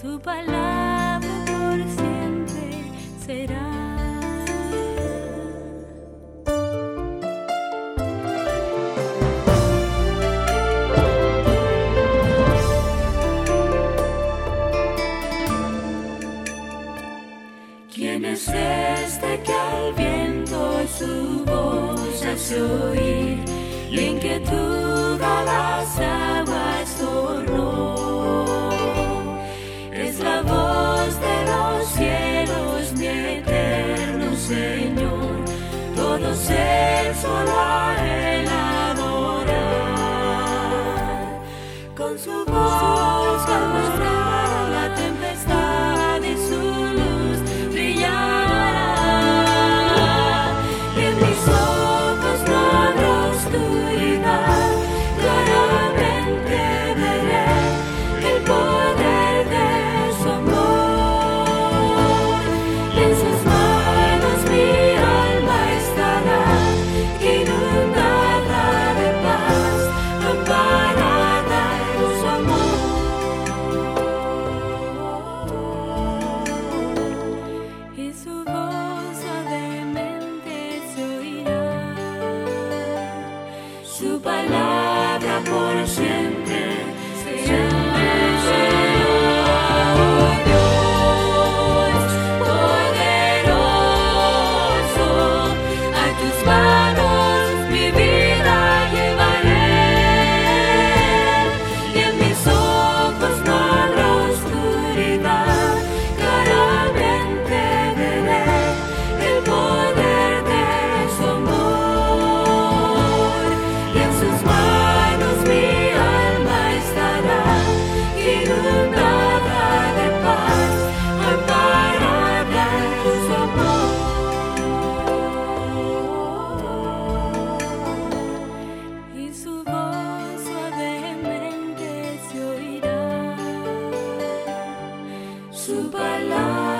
Su palabra por siempre será. ¿Quién es este que al viento su voz hace oír y en quietud a las aguas tornó? Es la voz de los cielos, mi eterno Señor, todo ser solo a Él adorar. Con su voz calmará la tempestad y su luz brillará. Y en mis ojos no habrá oscuridad, claramente veré el poder de su amor. Y en sus manos mi alma estará, inundada de paz, amparada en su amor. Y su voz suavemente se oirá, su palabra por siempre será. Oh Dios poderoso, a tus manos mi vida llevaré, y en mis ojos no habrá oscuridad, claramente veré el poder de su amor. Y en sus manos mi alma estará, inundada de paz, amparada en su amor. Y su voz suavemente se oirá, su palabra